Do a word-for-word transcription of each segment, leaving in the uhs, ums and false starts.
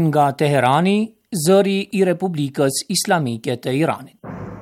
nga Teherani, zëri i Republikës Islamike të Iranit.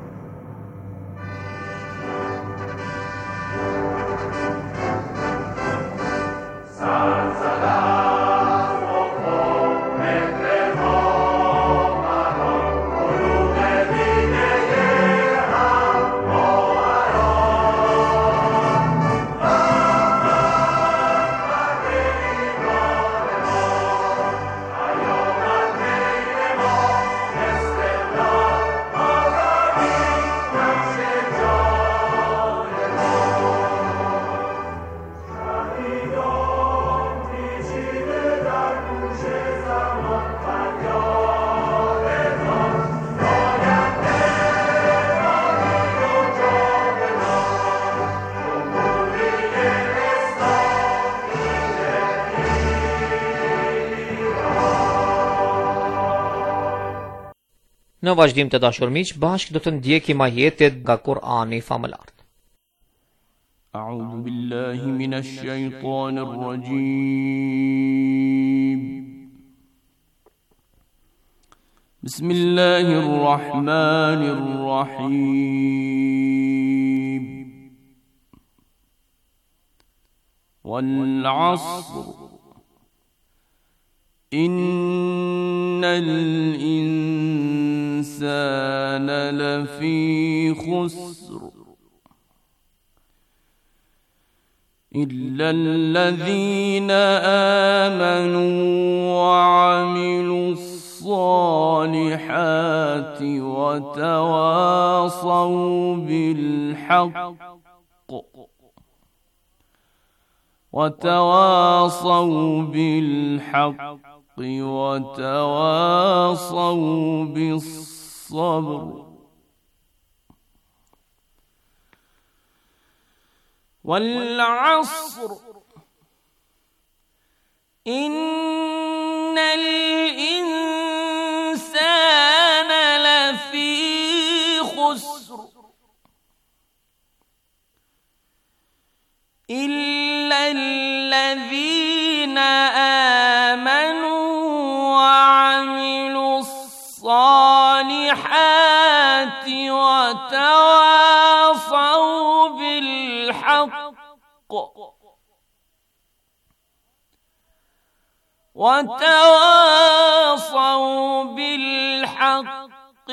Në vazhdim të dashur miq, bashkë do të ndjekim ajetet nga Kur'ani famëlar. A'udhu billahi minash shaitanir rajim. Bismillahir rahmanir rahim. Wal 'asr innal الإنسان لفي خسر إلا الذين آمنوا وعملوا الصالحات وتواصوا بالحق وتواصوا بالحق وتواصوا بالصبر والعصر إن الإنسان لفي خسر إلا الذين آمنوا وعملوا الصالحات وتواصوا بالحق وتواصوا بالحق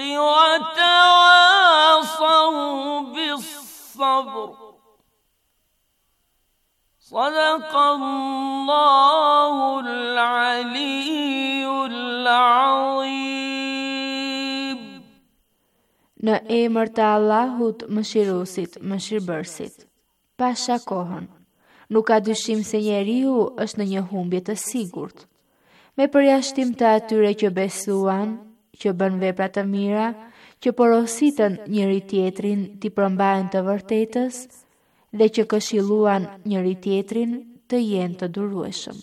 وتواصوا بالصبر صدق الله العلي العظيم. Në emër të Allahut Mëshiruesit, Mëshirbërësit. Pasha kohën, nuk ka dyshim se njeriu është në një humbje të sigurt. Me përjashtim të atyre që besuan, që bën vepra të mira, që porositën njëri tjetrin t'i përmbajnë të vërtetës dhe që këshilluan njëri tjetrin të jenë të durueshëm.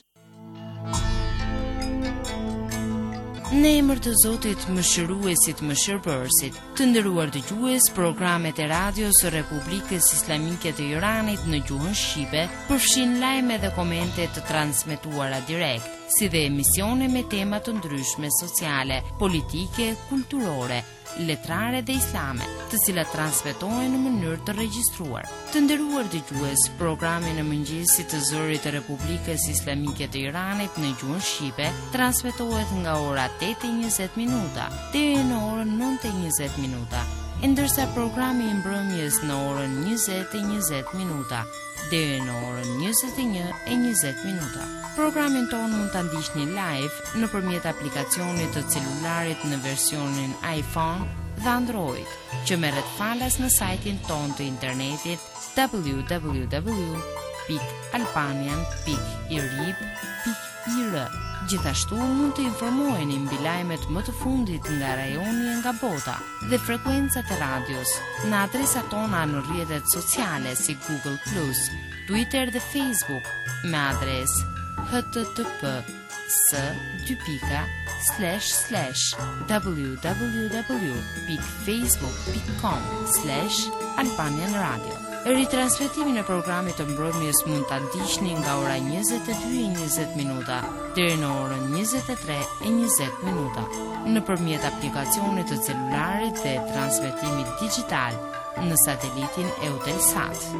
Në emër të Zotit Mëshiruesit, Mëshirbërësit, të nderuar dëgjues, programet e radios së Republikës Islamike të Iranit në gjuhën shqipe përfshin lajme dhe komente të transmetuara direkt, si dhe emisione me tema të ndryshme sociale, politike, kulturore, letrare dhe islame, të cilat transmetohen në mënyrë të regjistruar. Të nderuar dëgjues, programi në mëngjesit të zërit të Republikës Islamike të Iranit në gjuhën shqipe transmetohet nga ora tetë e njëzet minuta deri në orën nëntë e njëzet minuta, ndërsa programi i mbrëmjes në orën njëzet e njëzet minuta deri në orën njëzet e një e njëzet minuta. Programin tonë mund ta ndiqni live nëpërmjet aplikacionit të celularit në versionin iPhone dhe Android, që merret falas në sajtin tonë të internetit w w w pikë albanian pikë irib pikë i r. Gjithashtu mund të informoheni mbi lajmet më të fundit nga rajoni e nga bota dhe frekuencat e radios në adresat tona në rrjetet sociale si Google plus, Twitter dhe Facebook me adresë h t t p s dy pika slash slash w w w pikë facebook pikë com slash albanian radio. Ritransmetimin e programit të mbrëmjes mund ta ndiqni nga ora njëzet e dy e njëzet minuta deri në orën njëzet e tre e njëzet minuta nëpërmjet aplikacionit të celularit dhe transmetimit digjital në satelitin Eutelsat.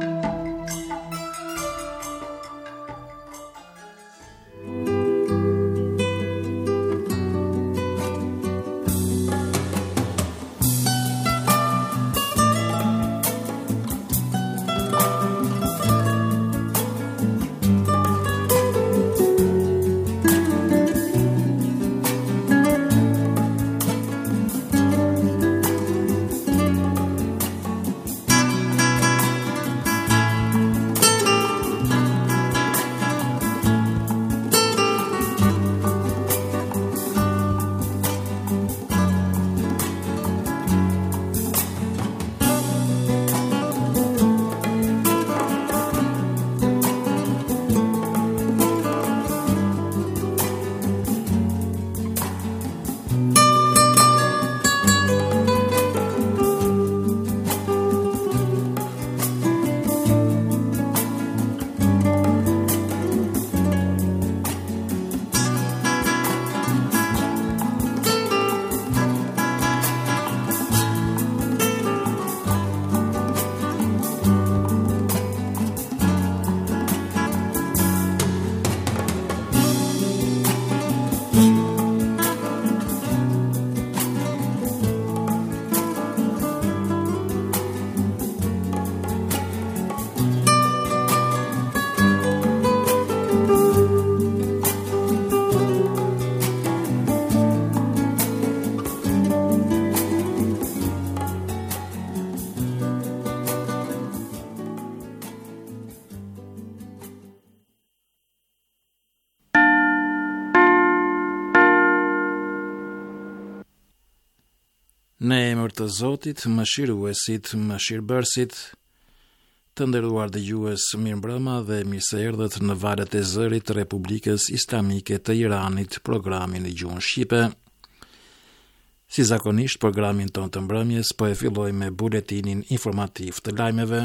Në emër të Zotit, mëshiruesit, mëshirbërësit, të nderuar dëgjues, mirëmbrëma dhe mirë se erdhët në valët e zërit të Republikës Islamike të Iranit, programin e gjuhën shqipe. Si zakonisht, programin ton të mbrëmjes po e filloj me buletinin informativ të lajmeve.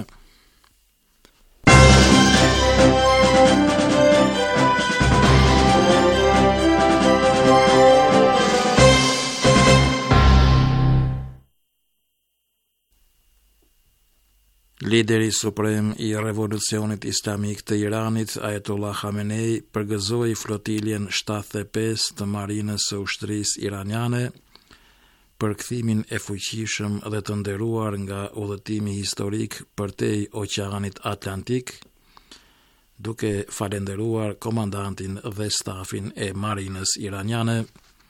Lideri suprem i revolucionit islamik të Iranit, Ayatollah Khamenei, përgëzoi flotiljen shtatëdhjetë e pesë të marinës së ushtrisë iraniane për kthimin e fuqishëm dhe të nderuar nga udhëtimi historik përtej Oqeanit Atlantik, duke falenderuar komandantin dhe stafin e marinës iraniane.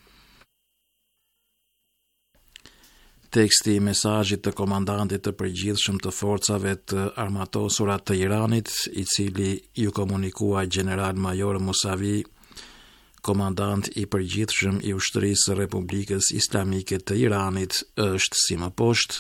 Teksti i mesazhit të komandantit të përgjithshëm të forcave të armatosura të Iranit, i cili ju komunikua General Major Musavi, komandant i përgjithshëm i ushtrisë së Republikës Islamike të Iranit, është si më poshtë.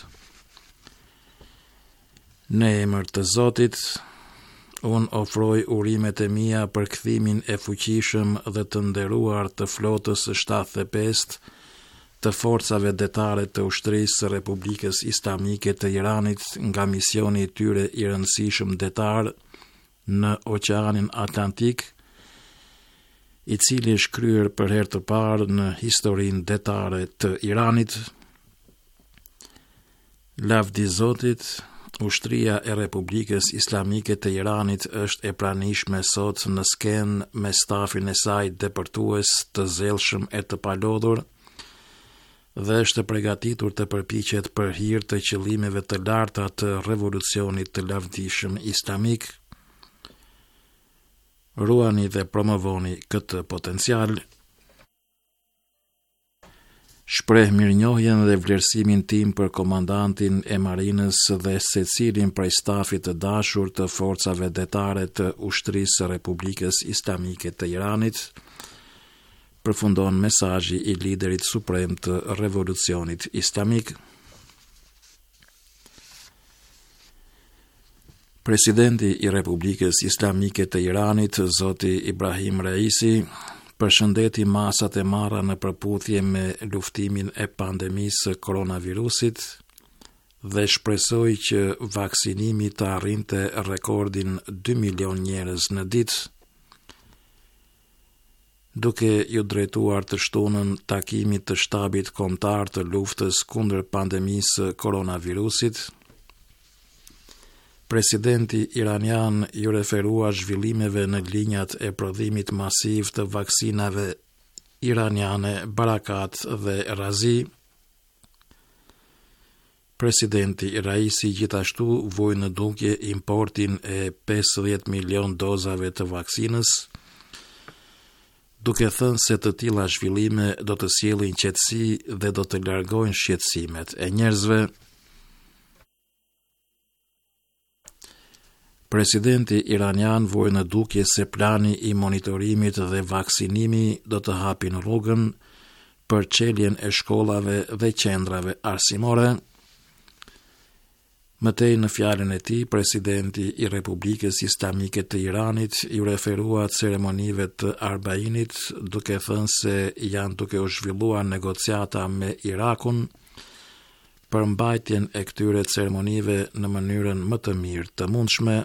Në emër të Zotit, unë ofroj urimet e mia për kthimin e fuqishëm dhe të nderuar të flotës së shtatëdhjetë e pesë të forcave detare të ushtrisë së Republikës Islamike të Iranit nga misioni i tyre i rëndësishëm detar në Oqeanin Atlantik, i cili është kryer për herë të parë në historinë detare të Iranit. Lavdi Zotit, ushtria e Republikës Islamike të Iranit është e pranishme sot në skenë me stafin e saj depërtues të zellshëm e të palodhur, dhe është përgatitur të përpiqet për hir të qëllimeve të larta të revolucionit të lavdishëm islamik. Ruani dhe promovoni këtë potencial. Shpreh mirënjohjen dhe vlerësimin tim për komandantin e marinës dhe secilin prej stafit të dashur të forcave detare të ushtrisë së Republikës Islamike të Iranit, përfundon mesazhi i liderit suprem të revolucionit islamik. Presidenti i Republikës Islamike të Iranit, Zoti Ibrahim Raisi, përshëndeti masat e marra në përputhje me luftimin e pandemisë së koronavirusit dhe shpresoi që vaksinimi të arrinte rekordin dy milion njerëz në ditë. Duke ju drejtuar të shtunën takimit të shtabit kombëtar të luftës kundër pandemisë koronavirusit, presidenti iranian ju referua zhvillimeve në linjat e prodhimit masiv të vaksinave iraniane Barakat dhe Razi. Presidenti Raisi gjithashtu voi në dukje importin e pesëdhjetë milion dozave të vaksinës, duke thënë se të tilla zhvillime do të sjellin qetësi dhe do të largojnë shqetësimet e njerëzve. Presidenti iranian voi në dukje se plani i monitorimit dhe vaksinimi do të hapin rrugën për çeljen e shkollave dhe qendrave arsimore. Mëtej në fjalën e tij, presidenti i Republikës Islamike të Iranit ju referua ceremonive të Arbainit, duke thënë se janë duke u zhvilluar negociata me Irakun për mbajtjen e këtyre ceremonive në mënyrën më të mirë të mundshme.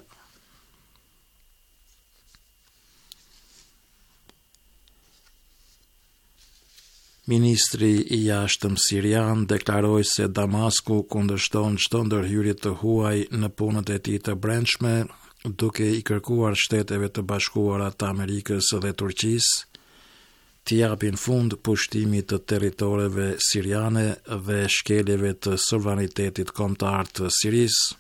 Ministri i jashtëm sirian deklaroi se Damasku kundërshton çdo ndërhyrje të huaj në punët e tij të brendshme, duke i kërkuar Shteteve të Bashkuara të Amerikës dhe Turqisë të japin fund pushtimit të territoreve siriane dhe shkeljeve të sovranitetit kombëtar të Sirisë.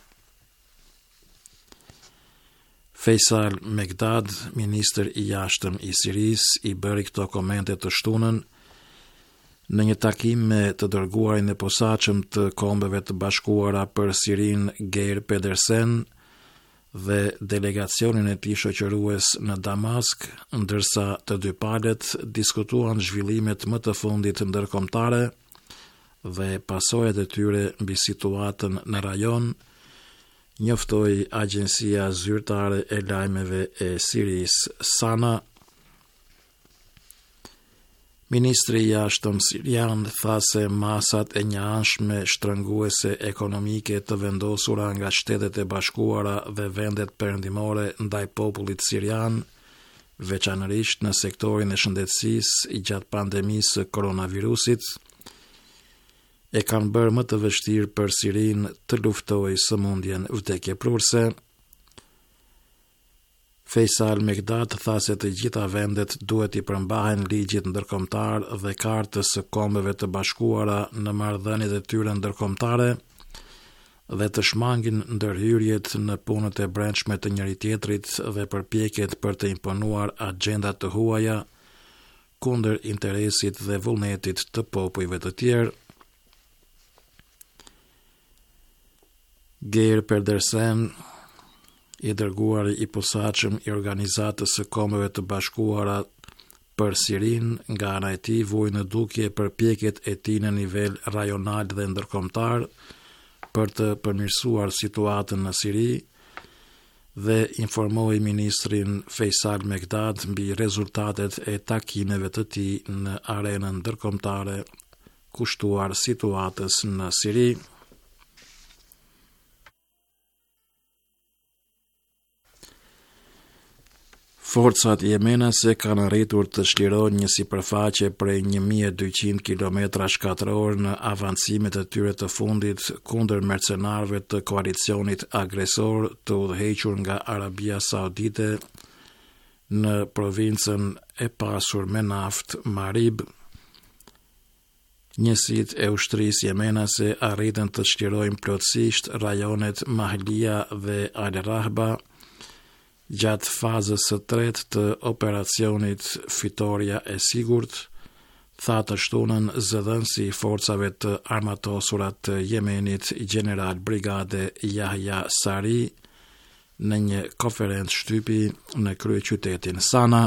Faisal Megdad, ministër i jashtëm i Sirisë, i bëri këto komente të shtunën në një takim me të dërguarin e posaçëm të Kombeve të Bashkuara për Sirinë Geir Pedersen dhe delegacionin e tij shoqërues në Damask, ndërsa të dy palët diskutuan zhvillimet më të fundit ndërkombëtare dhe pasojat e tyre mbi situatën në rajon, njoftoi Agjencia Zyrtare e Lajmeve e Sirisë Sana. Ministri i jashtëm sirian tha se masat e njëanshme shtrënguese ekonomike të vendosura nga Shtetet e Bashkuara dhe vendet perëndimore ndaj popullit sirian, veçanërisht në sektorin e shëndetësisë gjatë pandemisë së koronavirusit, e kanë bërë më të vështirë për Sirinë të luftojë sëmundjen vdekjeprurse. Faisal Megdad tha se të gjitha vendet duhet i përmbahen ligjit ndërkombëtar dhe kartës së Kombeve të Bashkuara në marrëdhëniet e tyre ndërkombëtare dhe të shmangin ndërhyrjet në punët e brendshme të njëri tjetrit dhe përpjekjet për të imponuar agjendat të huaja kundër interesit dhe vullnetit të popujve të tjerë. Geir Pedersen, i dërguar i posaçëm i Organizatës së Kombeve të Bashkuara për Sirinë, nga ana e tij voi në dukje përpjekjet e tij në nivel rajonal dhe ndërkombëtar për të përmirësuar situatën në Siri dhe informoi ministrin Faisal Megdad mbi rezultatet e takimeve të tij në arenën ndërkombëtare kushtuar situatës në Siri. Forcat jemenase kanë arritur të çlirojnë një sipërfaqe prej një mijë e dyqind kilometra shkatror në avancimet e tyre të fundit kundër mercenarëve të koalicionit agresor të udhëhequr nga Arabia Saudite në provincën e pasur me naftë Marib. Njësitë e ushtrisë jemenase arritën të çlirojnë plotësisht rajonet Mahlia dhe Al-Rahba gjatë fazës së tretë të operacionit Fitoria e Sigurt, tha të shtunën zëdhënësi i forcave të armatosura të Jemenit, General Brigade Yahya Sari, në një konferencë shtypi në kryeqytetin Sana.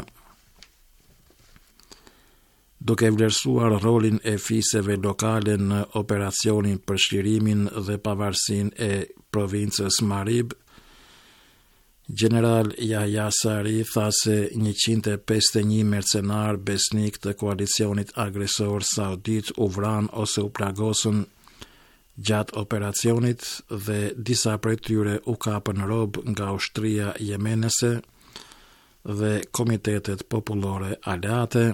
Duke vlerësuar rolin e fiseve lokale në operacionin për çlirimin dhe pavarësinë e provincës Marib, General Yahya Sari tha se njëqind e pesëdhjetë e një mercenar besnik të koalicionit agresor saudit u vran ose u plagosën Gjatë operacionit dhe disa prej tyre u kapën rob nga ushtria jemenese dhe komitetet popullore aleate.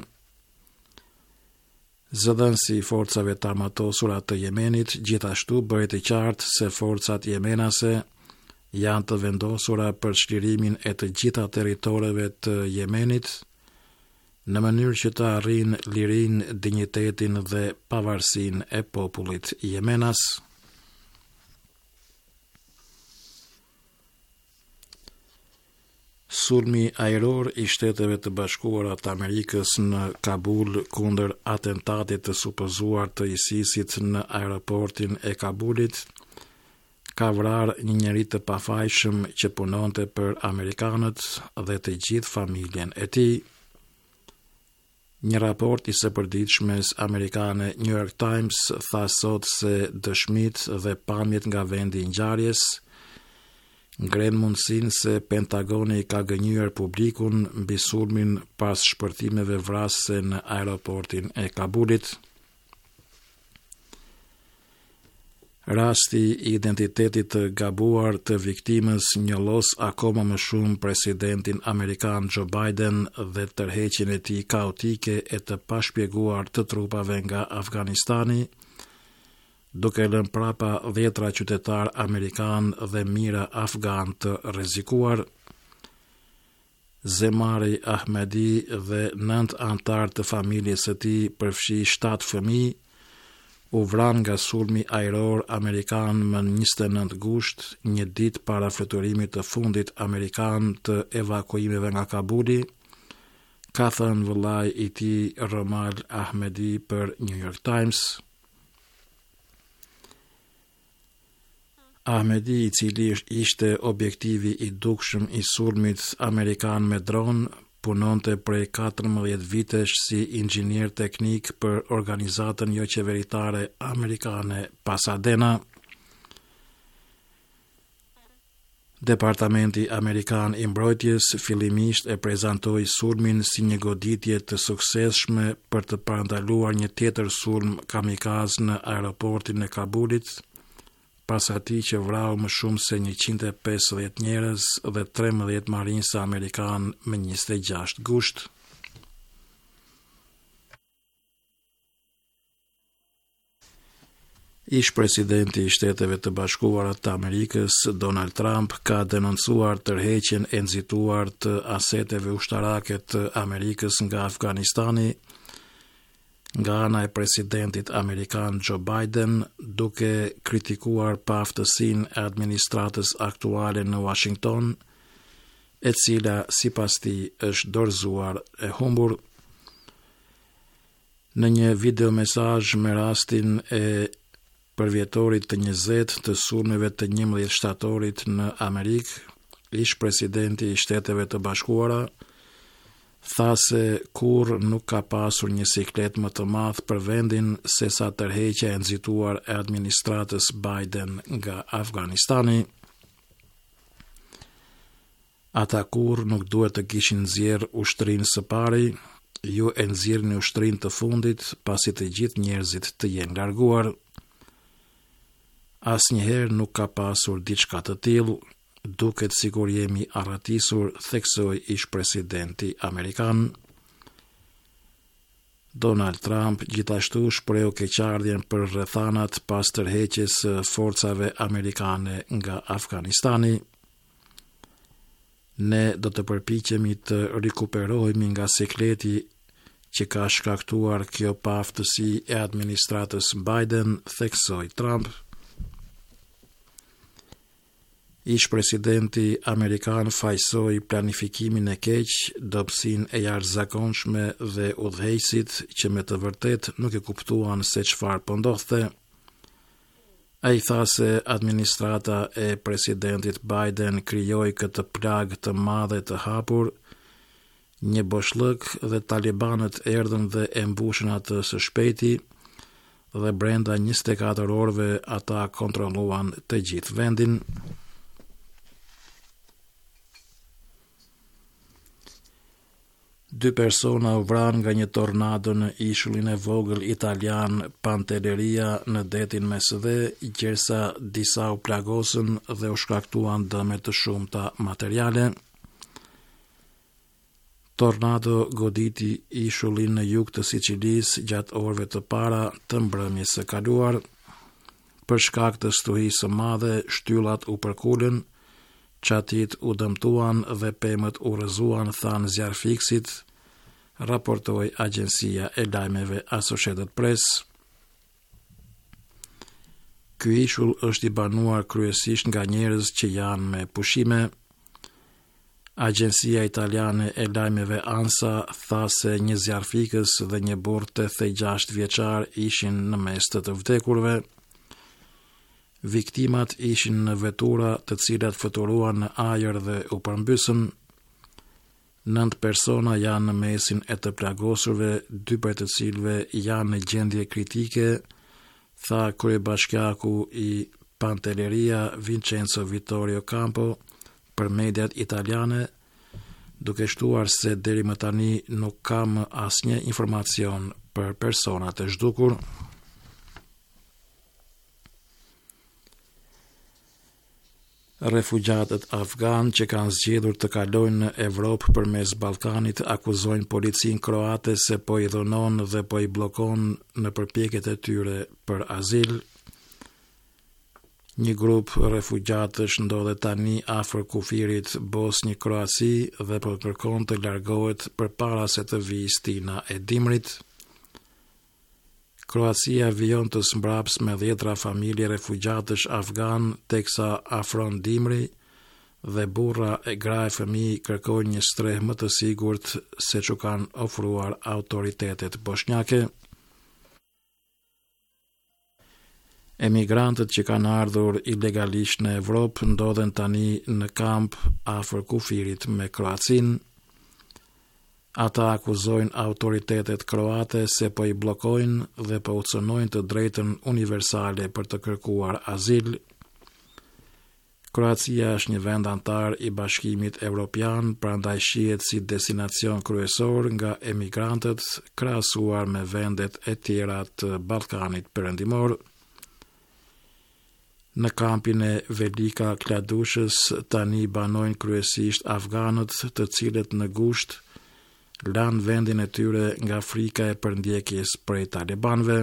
Zëdhënësi i forcave të armatosura të Jemenit gjithashtu bëri të qartë se forcat jemenase janë të vendosura për çlirimin e të gjitha territoreve të Jemenit në mënyrë që të arrijnë lirinë, dinjitetin dhe pavarësinë e popullit jemenas. Sulmi ajror i Shteteve të Bashkuara të Amerikës në Kabul kundër atentatit të supozuar të ISIS-it në aeroportin e Kabulit ka vrarë një njeri të pafajshëm që punonte për amerikanët dhe të gjithë familjen e tij. Një raport i së përditshmes amerikane New York Times tha sot se dëshmitë dhe pamjet nga vendi i ngjarjes ngren mundësinë se Pentagoni ka gënjur publikun mbi sulmin pas shpërtimeve vrasëse në aeroportin e Kabulit. Rasti i identitetit të gabuar të viktimës njollos akoma më shumë presidentin amerikan Joe Biden dhe tërheqjen e tij kaotike e të pashpjeguar të trupave nga Afganistani, duke lënë prapa dhjetra qytetar amerikan dhe mijëra afgan të rrezikuar. Zemari Ahmedi dhe nëntë antar të familjes së tij, përfshi shtatë fëmijë, u vran nga sulmi ajror amerikan më njëzet e nëntë gusht, një ditë para fluturimit të fundit amerikan të evakuimeve nga Kabuli, ka thënë vëllai i tij Romal Ahmedi për New York Times. Ahmedi, i cili ishte objektivi i dukshëm i sulmit amerikan me dron, punonte prej katërmbëdhjetë vitesh si inxhinier teknik për organizatën jo qeveritare amerikane Pasadena. Departamenti Amerikan i Mbrojtjes fillimisht e prezantoi sulmin si një goditje të suksesshme për të parandaluar një tjetër sulm kamikaz në aeroportin e Kabulit, pas atij që vrau më shumë se njëqind e pesëdhjetë njerëz dhe trembëdhjetë marinjës amerikan më njëzet e gjashtë gusht. Ish presidenti i Shteteve të Bashkuara të Amerikës, Donald Trump, ka denoncuar tërheqjen e nxituar të aseteve ushtarake të Amerikës nga Afganistani nga ana e presidentit amerikan Joe Biden, duke kritikuar paaftësinë e administratës aktuale në Washington, e cila sipas tij është dorëzuar e humbur. Në një videomesazh me rastin e përvjetorit të njëzet të sulmeve të njëmbëdhjetë shtatorit në Amerikë, ish presidenti i Shteteve të Bashkuara tha se kur nuk ka pasur një siklet më të madh për vendin se sa tërheqja e nxituar e administratës Biden nga Afganistani. Ata kur nuk duhet të kishin nxjerr ushtrinë së pari, ju e nxjerrni ushtrinë të fundit pasi të gjithë njerëzit të jenë larguar. Asnjëherë nuk ka pasur diçka të tillë, duket sikur jemi arratisur, theksoi ish presidenti amerikan. Donald Trump gjithashtu shprehu keqardhjen për rrethanat pas tërheqjes së forcave amerikane nga Afganistani. Ne do të përpiqemi të rikuperohemi nga sikleti që ka shkaktuar kjo paaftësi e administratës Biden, theksoi Trump. Ish presidenti amerikan fajsoi planifikimin e keq, dobësinë e jashtëzakonshme dhe udhëheqësit që me të vërtet nuk e kuptuan se çfarë po ndodhte. Ai tha se administrata e presidentit Biden krijoi këtë plagë të madhe të hapur, një boshllëk, dhe talibanët erdhën dhe e mbushën atë së shpejti, dhe brenda njëzet e katër orëve ata kontrolluan të gjithë vendin. dy persona u vranë nga një tornado në ishullin e vogël italian Pantelleria në detin Mesdhe, gjersa disa u plagosën dhe u shkaktuan dëme të shumta materiale. Tornado goditi ishullin në jug të Sicilisë gjatë orëve të para të mbrëmjes së kaluar. Për shkak të stuhisë së madhe, shtyllat u përkulën, qatit u dëmtuan dhe pemët u rrëzuan, thanë zjarfikësit, raportoi agjencia e lajmeve Associated Press. Ky ishull është i banuar kryesisht nga njerëz që janë me pushime. Agjencia italiane e lajmeve ANSA tha se një zjarfikës dhe një burr tetëdhjetë vjeçar ishin në mes të të vdekurve. Viktimat ishin në vetura të cilat fluturuan në ajër dhe u përmbysën. Nëntë persona janë në mesin e të plagosurve, dy prej të cilëve janë në gjendje kritike, tha kryebashkiaku i Pantelleria Vincenzo Vittorio Campo për mediat italiane, duke shtuar se deri më tani nuk ka më asnjë informacion për personat e zhdukur. Refugjatët afgan që kanë zgjedhur të kalojnë në Evropë përmes Ballkanit akuzojnë policinë kroate se po i dhunon dhe po i bllokon në përpjekjet e tyre për azil. Një grup refugjatësh ndodhet tani afër kufirit Bosnjë-Kroaci dhe po kërkon të largohet përpara se të vijë stina e dimrit. Kroacia vijon të smbraps me dhjetra familje refugjatësh afgan teksa afron dimri dhe burra e gra e fëmijë kërkojnë një streh më të sigurt se që kanë ofruar autoritetet bosnjake. Emigrantët që kanë ardhur ilegalisht në Evropë ndodhen tani në kamp afër kufirit me Kroacinë. Ata akuzojnë autoritetet kroate se po i bllokojnë dhe po ucënojnë të drejtën universale për të kërkuar azil. Kroacia është një vend antar i Bashkimit Evropian, prandaj shihet si destinacion kryesor nga emigrantët krahasuar me vendet e tjera të Ballkanit Perëndimor. Në kampin e Velika Kladushës tani banojnë kryesisht afganët, të cilët në gusht lanë vendin e tyre nga frika e përndjekjes prej talibanëve.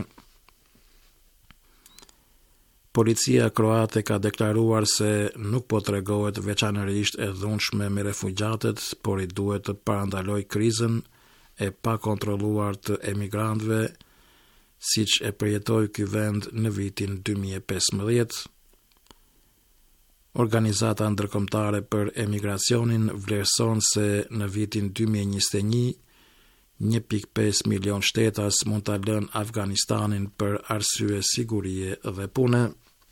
Policia kroate ka deklaruar se nuk po tregohet veçanërisht e dhunshme me refugjatët, por i duhet të parandaloj krizën e pa kontrolluar të emigrantëve, siç e përjetoi ky vend në vitin dy mijë e pesëmbëdhjetë. Organizata ndërkombëtare për emigracionin vlerëson se në vitin dy mijë e njëzet e një, një pikë pesë milion shtetas mund ta lënë Afganistanin për arsye sigurie dhe pune.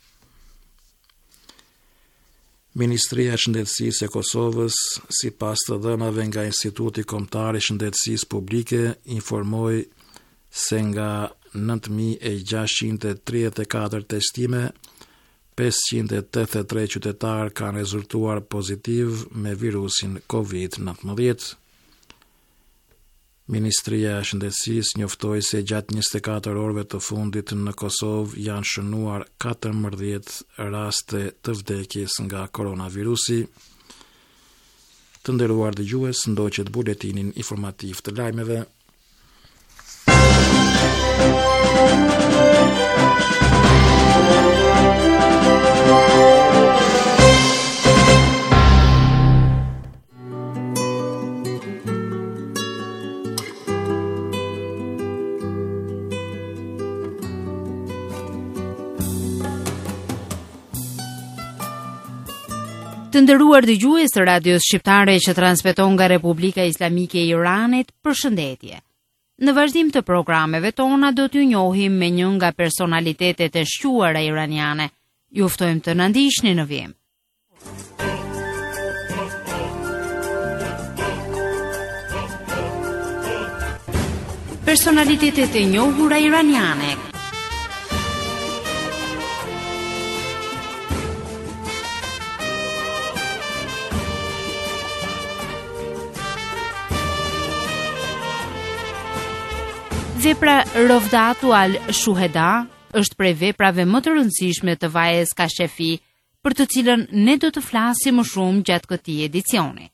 Ministria e Shëndetësisë e Kosovës, sipas të dhënave nga Instituti Kombëtar i Shëndetësisë Publike, informoi se nga nëntë mijë e gjashtëqind e tridhjetë e katër testime, pesëqind e tetëdhjetë e tre qytetarë kanë rezultuar pozitiv me virusin kovid nëntëmbëdhjetë. Ministria e Shëndetësisë njoftoi se gjatë njëzet e katër orëve të fundit në Kosovë janë shënuar katërmbëdhjetë raste të vdekjes nga koronavirusi. Të nderuar dëgjues, ndoqet buletinin informativ të lajmeve. Të nderuar dëgjues të radios shqiptare që transmeton nga Republika Islamike e Iranit, përshëndetje. Në vazhdim të programeve tona do t'ju njohim me një nga personalitetet e shquara iraniane. Ju ftojmë të na ndiqni në vijim. Personalitetet e njohura iraniane. Vepra Rovdatu al-Shuheda është prej veprave më të rëndësishme të Vaez Kashefi, për të cilën ne do të flasim më shumë gjatë këtij edicioni.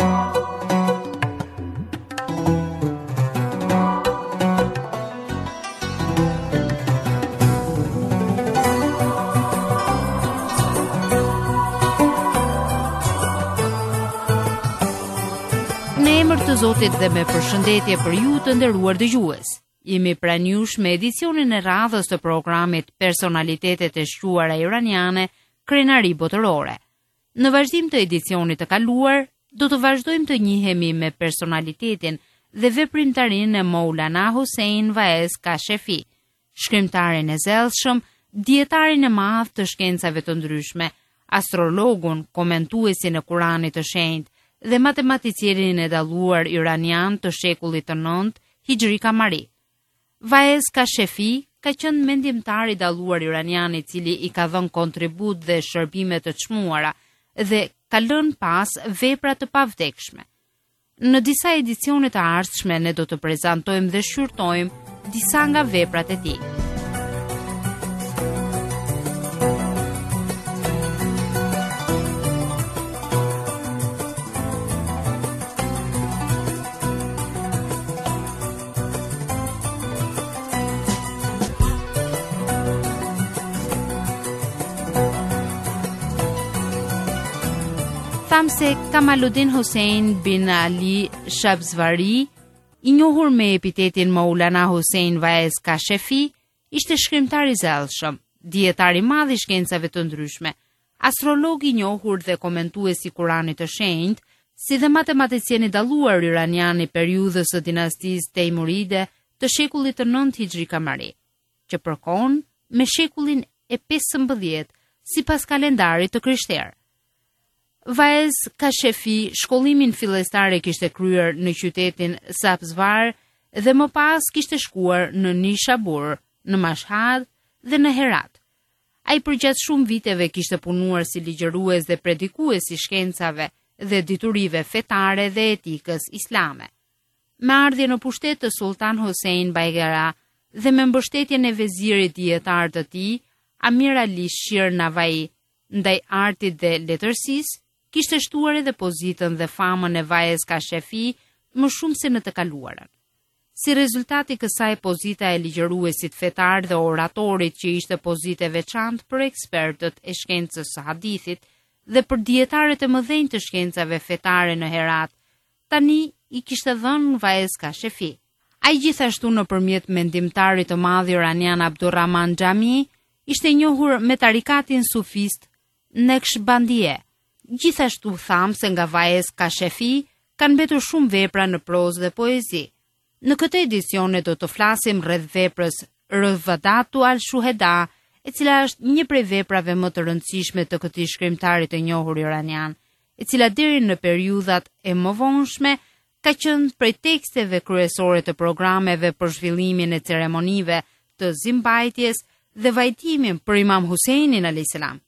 Në emër të Zotit dhe me përshëndetje për ju të nderuar dëgjues. Jemi pranë jush me edicionin e radhës të programit Personalitetet e shquara iraniane, krenari botërore. Në vazhdim të edicionit të kaluar, do të vazhdojmë të njihemi me personalitetin dhe veprimtarinë e Maulana Hussein Vaez Kashefi, shkrimtarin e zellshëm, dietarin e madh të shkencave të ndryshme, astrologun, komentuesin e Kuranit të Shenjtë dhe matematicienin e dalluar iranian të shekullit të nëntë, Hijri Kamari. Vaez Kashefi ka qenë mendimtar i dalluar iranian i cili i ka dhënë kontribut dhe shërbime të çmuara dhe ka lënë pas vepra të pavdekshme. Në disa edicione të ardhshme ne do të prezantojmë dhe shqyrtojmë disa nga veprat e tij. Tham se Kamaluddin Hussein bin Ali Shabzvari, i njohur me epitetin Maulana Hussein Vaez Kashefi, ishte shkrimtar i zellshëm, dietar i madh i shkencave të ndryshme, astrolog i njohur dhe komentues i Kuranit të Shenjtë, si dhe matematicien i dalluar iranian i periudhës së dinastisë Teimuride të shekullit të nëntë Hijri Kamari, që përkon me shekullin e pesëmbëdhjetë sipas kalendarit të krishterë. Vaez Kashefi shkollimin fillestar e kishte kryer në qytetin Sabzvar dhe më pas kishte shkuar në Nishabur, në Mashhad dhe në Herat. Ai përgjatë shumë viteve kishte punuar si ligjërues dhe predikues i shkencave dhe diturive fetare dhe etikës islame. Me ardhje në pushtet të Sultan Hussein Baigara dhe me mbështetjen e vezirit dietar të tij, Amir Ali Shir Navai, ndaj artit dhe letërsisë, kishte shtuar edhe pozitën dhe famën e Vaez Kashefi më shumë se në të kaluarën. Si rezultati kësaj, pozita e ligjëruesit fetar dhe oratorit që ishte pozitë e veçantë për ekspertët e shkencës së hadithit dhe për dietarët e mëdhenj të shkencave fetare në Herat, tani i kishte dhënë Vaez Kashefi. Ai gjithashtu nëpërmjet mendimtarit të madh iranian Abdurrahman Xhami, ishte njohur me tarikatin sufist Naqshbandie. Gjithashtu tham se nga Vaez Kashefi kanë mbetur shumë vepra në prozë dhe poezi. Në këtë edicione do të flasim rreth veprës Rovdatu al-Shuheda, e cila është një prej veprave më të rëndësishme të këtij shkrimtari të njohur iranian, e cila deri në periudhat e mëvonshme ka qenë prej teksteve kryesore të programeve për zhvillimin e ceremonive të zimbajtjes dhe vajtimin për Imam Huseinin alayhis salam.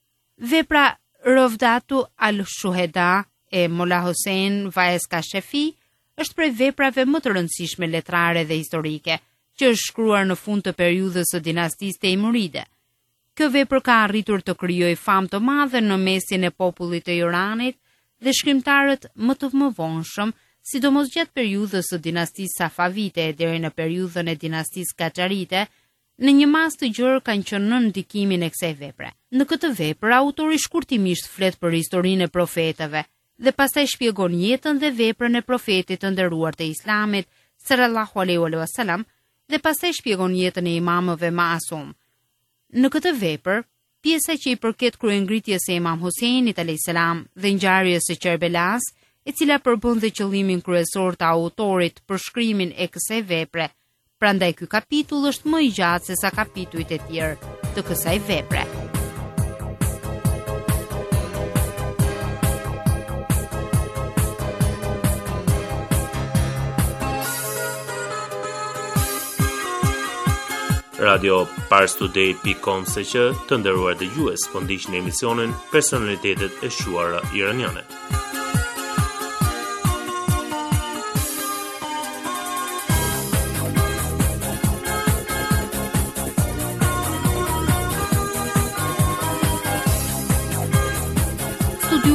Vepra Rovdatu al-Shuheda e Molla Hussein Vaez Kashefi është prej veprave më të rëndësishme letrare dhe historike, që është shkruar në fund të periudhës së dinastisë Teimuride. Kjo vepër ka arritur të krijojë famë të madhe në mesin e popullit të Iranit dhe shkrimtarët më të mëvonshëm, sidomos gjatë periudhës së dinastisë Safavite deri në periudhën e dinastisë Qaxharite, në një mas të gjerë kanë qenë në ndikimin e kësaj vepre. Në këtë vepër, autori shkurtimisht flet për historinë e profetëve dhe pastaj shpjegon jetën dhe veprën e profetit të nderuar të Islamit, sallallahu alaihi wasallam, dhe pastaj shpjegon jetën e imamëve ma'asum. Në këtë vepër, pjesa që i përket kryengritjes së Imam Huseinit alayhis salam dhe ngjarjes së Kerbelas, e cila përbën dhe qëllimin kryesor të autorit për shkrimin e kësaj vepre. Prandaj ky kapitull është më i gjatë se sa kapitujt e tjerë të kësaj vepre. Radio parstoday dot com se që të nderuar dëgjues, po ndiqni emisionin Personalitetet e shquara iraniane.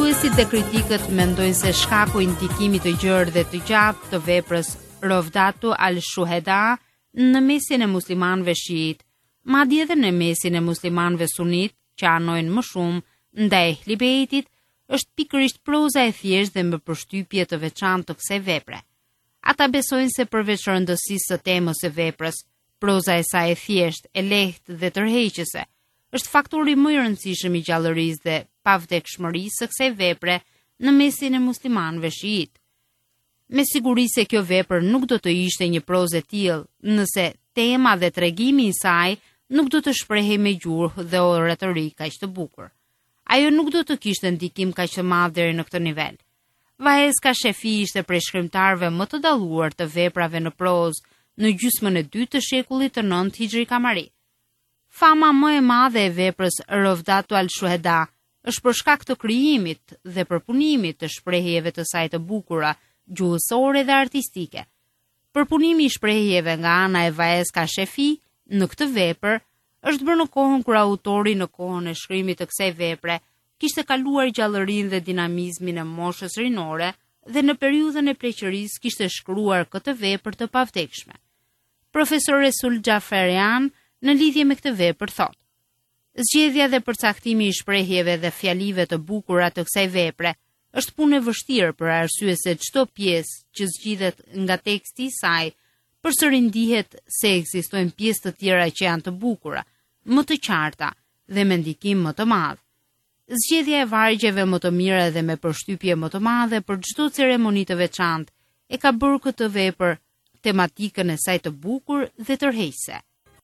Studiuesit dhe kritikët mendojnë se shkaku i ndikimit të gjerë dhe të gjatë të veprës Rovdatu al-Shuhada në mesin e muslimanëve shiit, madje edhe në mesin e muslimanëve sunit, që anojnë më shumë ndaj Ehli Bejtit, është pikërisht proza e thjeshtë dhe me përshtypje të veçantë të kësaj vepre. Ata besojnë se përveç rëndësisë së temës së veprës, proza e saj e thjeshtë, e lehtë dhe tërheqëse, është faktori më i rëndësishëm i gjallërisë dhe pavdekshmërisë së kësaj vepre në mesin e muslimanëve shiit. Me siguri se kjo vepër nuk do të ishte një prozë e tillë nëse tema dhe tregimi i saj nuk do të shprehej me gjuhë dhe oratorik kaq të bukur. Ajo nuk do të kishte ndikim kaq të madh deri në këtë nivel. Vahez Kashefi ishte prej shkrimtarëve më të dalluar të veprave në prozë në gjysmën e dytë të shekullit të nëntë Hijri Kamari. Fama më e madhe e veprës Rovdatu al-Shuhada është për shkak të krijimit dhe përpunimit të shprehjeve të saj të bukura, gjuhësore dhe artistike. Përpunimi i shprehjeve nga ana e Vahez Kashefi në këtë vepër është bërë në kohën kur autori në kohën e shkrimit të kësaj vepre kishte kaluar gjallërinë dhe dinamizmin e moshës rinore dhe në periudhën e pleqërisë kishte shkruar këtë vepër të pavdekshme. Profesor Resul Xhafarian në lidhje me këtë vepër thotë: zgjedhja dhe përcaktimi i shprehjeve dhe fjalive të bukura të kësaj vepre është punë e vështirë për arsye se çdo pjesë që zgjidhet nga teksti i saj përsëri ndihet se ekzistojnë pjesë të tjera që janë të bukura, më të qarta dhe me ndikim më të madh. Zgjedhja e vargjeve më të mira dhe me përshtypje më të madhe për çdo ceremoni të veçantë e ka bërë këtë vepër tematikën e saj të bukur dhe tërheqëse.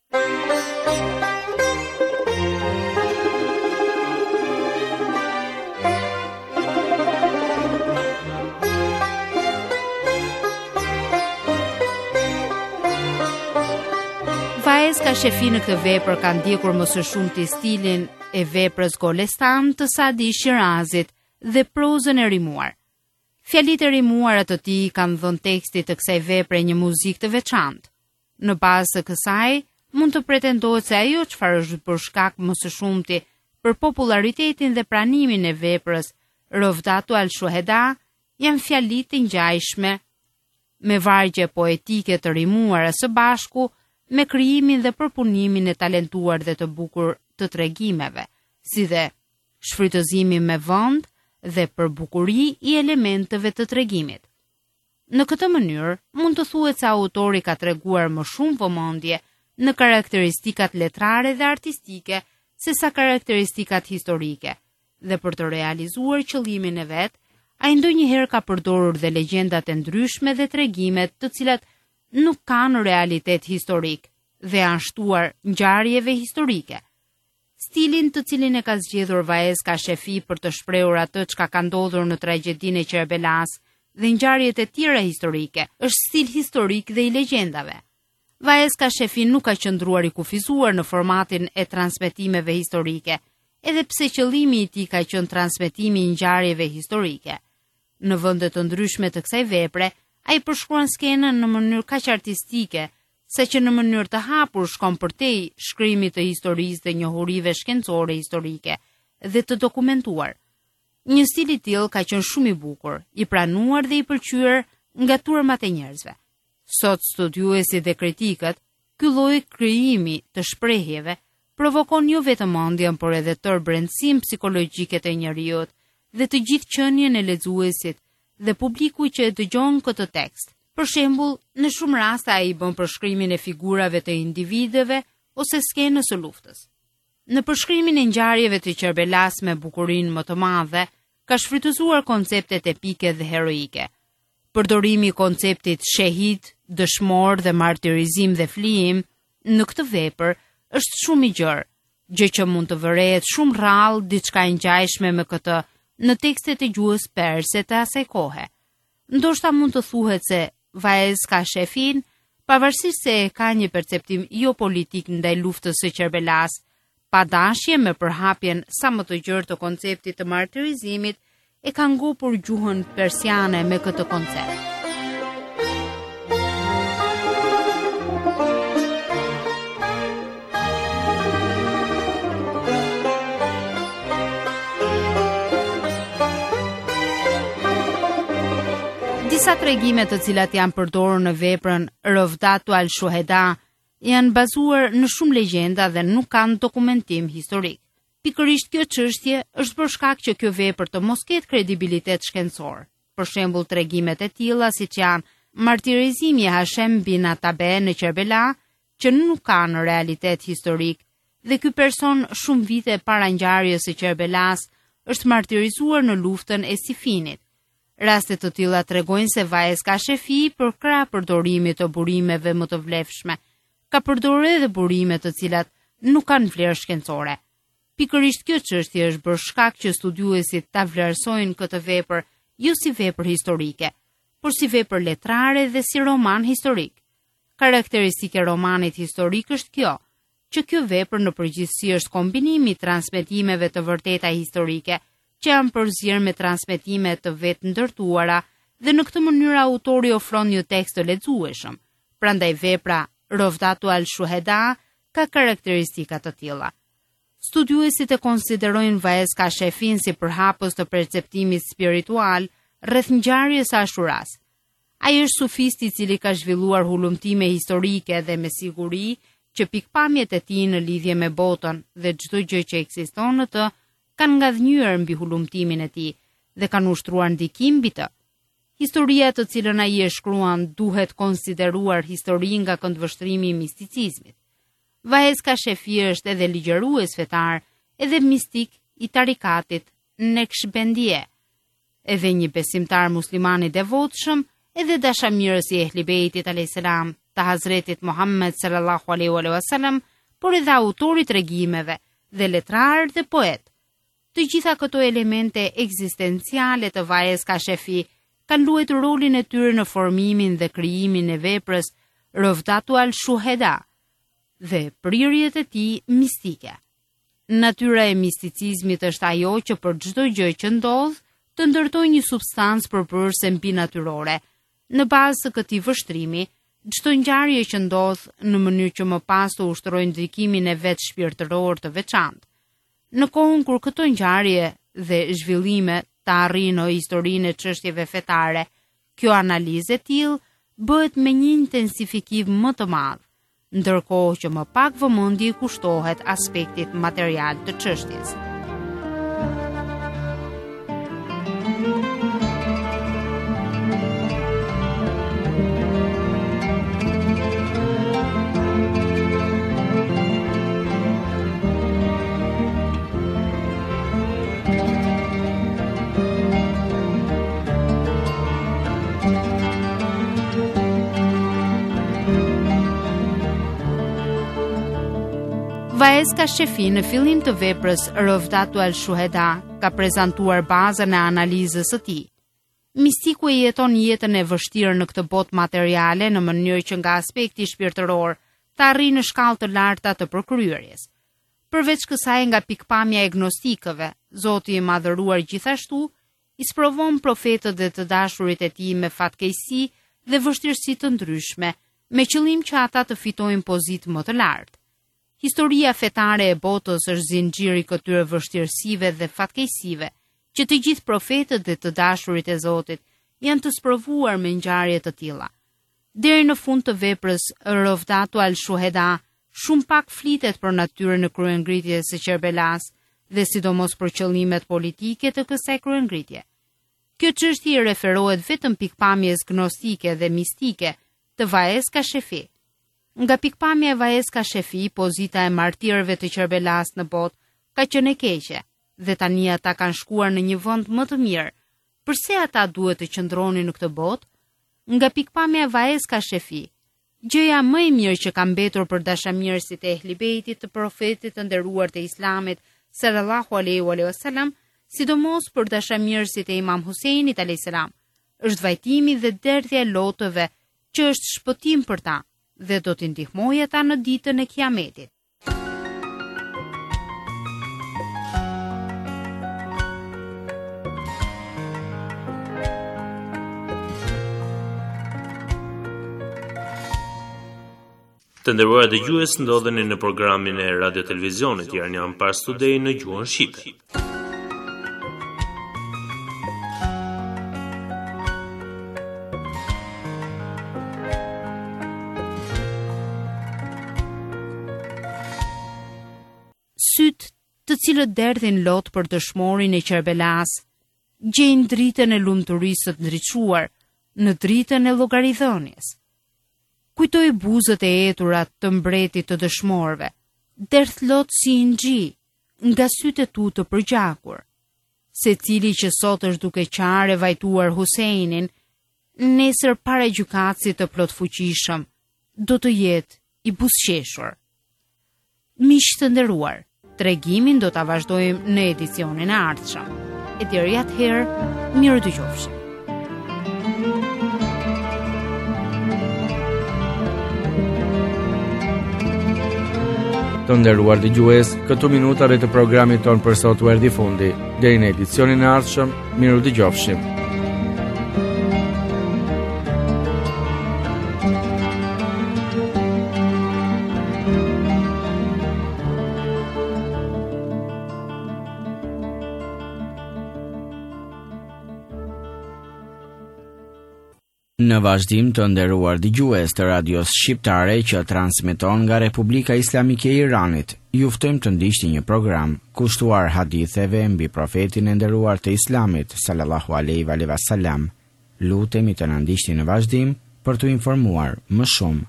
Vahez Kashefi në këtë vepër ka ndjekur më së shumti stilin e veprës Golestan të Sadi Shirazit dhe prozën e rimuar. Fjalitë e rimuara të tij kanë dhënë tekstit të kësaj vepre një muzikë të veçantë. Në bazë të kësaj, mund të pretendohet se ajo çfarë është për shkak më së shumti për popularitetin dhe pranimin e veprës Rovdatu al-Shuhada janë fjalitë të ngjajshme me vargje poetike të rimuara së bashku me krijimin dhe përpunimin e talentuar dhe të bukur të tregimeve, si dhe shfrytëzimi me vend dhe për bukuri i elementeve të tregimit. Në këtë mënyrë, mund të thuhet se autori ka treguar më shumë vëmendje në karakteristikat letrare dhe artistike se sa karakteristikat historike, dhe për të realizuar qëllimin e vet, ai ndonjëherë ka përdorur dhe legjendat e ndryshme dhe tregimet të cilat nuk kanë realitet historik dhe janë shtuar ngjarjeve historike. Stilin të cilin e ka zgjedhur Vahez Kashefi për të shprehur atë çka ka ndodhur në tragjedinë e Qerbelas dhe ngjarjet e tjera historike, është stil historik dhe i legjendave. Vahez Kashefi nuk ka qëndruar i kufizuar në formatin e transmetimeve historike, edhe pse qëllimi i tij ka qenë transmetimi i ngjarjeve historike. Në vende të ndryshme të kësaj vepre, ai përshkruan skenën në mënyrë kaq artistike, sa që në mënyrë të hapur shkon përtej shkrimit të historisë dhe njohurive shkencore historike dhe të dokumentuar. Një stil i tillë ka qenë shumë i bukur, i pranuar dhe i pëlqyer nga turmat e njerëzve. Sot studiuesit dhe kritikët, ky lloj krijimi të shprehjeve provokon jo vetëm mendjen, por edhe tërë brendësinë psikologjike të njerëzit dhe të gjithë qenien e lexuesit dhe publiku që e dëgjon këtë tekst. Për shembull, në shumë raste ai bën përshkrimin e figurave të individëve ose skenës së luftës. Në përshkrimin e ngjarjeve të Qerbelas me bukurinë më të madhe, ka shfrytëzuar konceptet epike dhe heroike. Përdorimi i konceptit shehid, dëshmor dhe martirizim dhe flijim në këtë vepër është shumë i gjerë, gjë që mund të vërehet shumë rrallë diçka e ngjajshme me këtë në tekstet e gjuhës perse të asaj kohe. Ndoshta mund të thuhet se Vahez Kashefi, pavarësisht se ka një perceptim jo politik ndaj luftës së Qerbelas, pa dashje me përhapjen sa më të gjerë të konceptit të martirizimit, e ka ngopur gjuhën persiane me këtë koncept. Disa tregime të cilat janë përdorur në veprën Rovdatu al-Shuheda janë bazuar në shumë legjenda dhe nuk kanë dokumentim historik. Pikërisht kjo çështje është për shkak që kjo vepër të mos ketë kredibilitet shkencor. Për shembull, tregimet e tilla siç janë martirizimi i Hashem bin Atabe në Kerbela, që nuk kanë realitet historik, dhe ky person shumë vite para ngjarjes së Kerbelas është martirizuar në luftën e Sifinit. Raste të tilla tregojnë se Vaez Kashefi për krah përdorimit të burimeve më të vlefshme, ka përdorur edhe burime të cilat nuk kanë vlerë shkencore. Pikërisht kjo çështje është bërë shkak që studiuesit ta vlerësojnë këtë vepër jo si vepër historike, por si vepër letrare dhe si roman historik. Karakteristike e romanit historik është kjo, që kjo vepër në përgjithësi është kombinimi i transmetimeve të vërteta historike, që janë përzierë me transmetime të vetë ndërtuara dhe në këtë mënyrë autori ofron një tekst të lexueshëm. Prandaj vepra Rovdatu al-Shuheda ka karakteristika të tilla. Studiuesit e konsiderojnë Vaez Kashefin si përhapës të perceptimit spiritual rreth ngjarjes së Ashuras. Ai është sufisti i cili ka zhvilluar hulumtime historike dhe me siguri që pikpamjet e tij në lidhje me botën dhe çdo gjë që ekziston në të kanë ngadhnyer mbi hulumtimin e tij dhe kanë ushtruar ndikim mbi të. Historia të cilën ai e shkruan duhet konsideruar histori nga këndvështrimi i misticizmit. Vaez Kashefi është edhe ligjërues fetar, edhe mistik i tarikatit Naqshbandie, edhe një besimtar musliman i devotshëm, edhe dashamirës i Ehli Beitit alayhis salam, të Hazretit Muhammed sallallahu alaihi wasallam, por edhe autori i tregimeve dhe letrar dhe poet. Të gjitha këto elemente ekzistenciale të Vaez Kashefi kanë luajtur rolin e tyre në formimin dhe krijimin e veprës Rovdatu al-Shuheda dhe prirjet e tij mistike. Natyra e misticizmit është ajo që për çdo gjë që ndodh të ndërtojë një substancë përpërse mbi natyrore. Në bazë të këtij vështrimi, çdo ngjarje që ndodh në mënyrë që më pas të ushtrojë ndikimin e vet shpirtëror të veçantë. Në kohën kur këto ngjarje dhe zhvillime të arrijnë historinë e çështjeve fetare, kjo analizë e tillë bëhet me një intensifikim më të madh, ndërkohë që më pak vëmendje kushtohet aspektit material të çështjes. Vaez Kashefi në fillim të veprës Rovdatu al-Shuheda ka prezantuar bazën e analizës së tij. Mistiku e jeton jetën e vështirë në këtë botë materiale në mënyrë që nga aspekti shpirtëror të arrijë në shkallë të larta të përkryerjes. Përveç kësaj, nga pikpamja e gnostikëve, Zoti i Madhëruar gjithashtu i sprovon profetët dhe të dashurit e tij me fatkeqësi dhe vështirësi të ndryshme, me qëllim që ata të fitojnë pozitë më të lartë. Historia fetare e botës është zinxhiri këtyre vështirësive dhe fatkeqësive, që të gjithë profetët dhe të dashurit e Zotit janë të sprovuar me ngjarje të tilla. Deri në fund të veprës Rovdatu al-Shuheda, shumë pak flitet për natyrën e kryengritjes së Kerbelas dhe sidomos për qëllimet politike të kësaj kryengritje. Kjo çështje referohet vetëm pikpamjes gnostike dhe mistike të Vaez Kashefi. Nga pikpamja e Vaez Kashefi, pozita e martirëve të Kerbelas në botë ka qenë e keqe dhe tani ata kanë shkuar në një vend më të mirë. Përse ata duhet të qëndronin në këtë botë? Nga pikpamja e Vaez Kashefi, gjëja më e mirë që ka mbetur për dashamirësit e Ehli Beitit të profetit të nderuar të Islamit sallallahu alaihi wasallam, sidomos për dashamirësit e Imam Huseinit alayhis salam, është vajtimi dhe derdhja e lotëve që është shpëtim për ta dhe do t'i ndihmojë ata në ditën e Kiametit. Të nderuar dëgjues, ndodheni në programin e Radio Televizionit Iranian Pars Today në gjuhën shqipe. syt të cilët derdhin lot për dëshmorin e Qerbelas, gjejnë dritën e lumturisë të ndriçuar në dritën e llogaridhënies. Kujtoi buzët e etura të mbretit të dëshmorëve, derdh lot si ngji nga sytë e tu të përgjakur. Secili që sot është duke qarë e vajtuar Huseinin, nesër para gjykatësit të plotfuqishëm, do të jetë i buzëqeshur. Miq të nderuar, tregimin do ta vazhdojmë në edicionin e ardhshëm. E deri atëherë, mirë dëgjofshim. Të nderuar dëgjues, këtu minutave të programit ton për sot u erdhi fundi. Deri në edicionin e ardhshëm, miru dëgjofshim. Në vazhdim të nderuar dëgjues të radios shqiptare që transmeton nga Republika Islamike e Iranit, ju ftojmë të ndiqni një program kushtuar haditheve mbi profetin e nderuar të Islamit sallallahu alaihi wa sallam. Lutemi të na ndiqni në vazhdim për të informuar më shumë.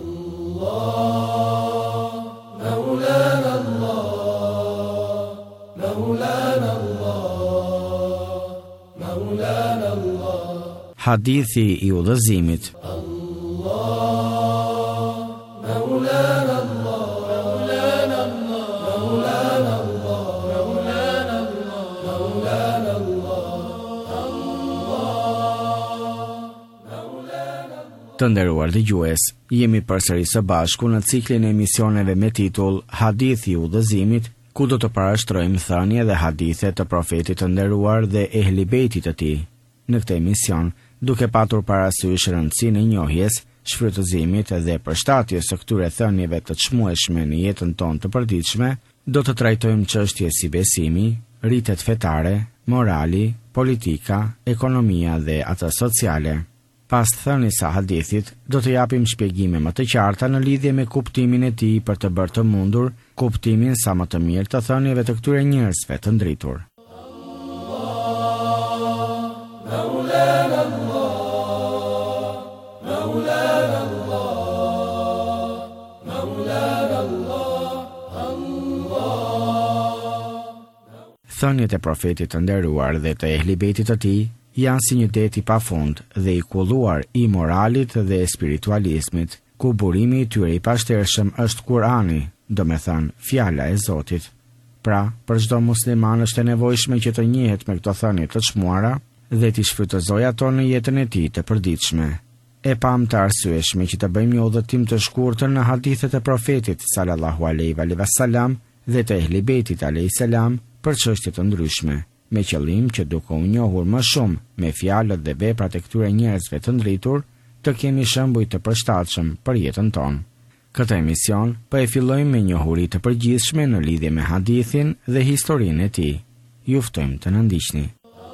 Allah, Maulana Allah, Maulana Allah, Maulana Allah. Hadithi i udhëzimit. Allah, Maulana Allah, Maulana Allah, Maulana Allah, Maulana Allah, Maulana Allah. Të nderuar dëgjues, jemi përsëri së bashku në ciklin e emisioneve me titull Hadithi i udhëzimit, ku do të parashtrojmë thënie dhe hadithe të profetit të nderuar dhe ehli bejtit të tij. Në këtë emision, duke patur parasysh rëndësinë e njohjes, shfrytëzimit dhe përshtatjes së këtyre thënieve të çmueshme në jetën tonë të përditshme, do të trajtojmë çështje si besimi, rritet fetare, morali, politika, ekonomia dhe ato sociale. Pas thënies së hadithit, do të japim shpjegime më të qarta në lidhje me kuptimin e tij për të bërë të mundur kuptimin sa më të mirë të thënieve të këtyre njerëzve të ndritur. Maulana Allah, Maulana Allah, Maulana Allah, Allah. Thëniet e profetit të nderuar dhe të ehli bejtit të tij janë si një det i pafund dhe i kulluar i moralit dhe spiritualizmit, ku burimi i tyre i pashtershëm është Kurani, do me thënë fjala e Zotit. Pra, për çdo musliman është e nevojshme që të njihet me këto thënie të çmuara dhe t'i shfrytëzoj ato në jetën e tij të përditshme. E pam të arsyeshme që të bëjmë një udhëtim të shkurtër në hadithet e profetit sallallahu alaihi wa sallam dhe të ehli bejtit alaihi salam për çështje të ndryshme, me qëllim që duke u njohur më shumë me fjalët dhe veprat e këtyre njerëzve të ndritur, të kemi shembuj të përshtatshëm për jetën tonë. Këtë emision po e fillojmë me njohuri të përgjithshme në lidhje me hadithin dhe historinë e tij. Ju ftojmë të na ndiqni.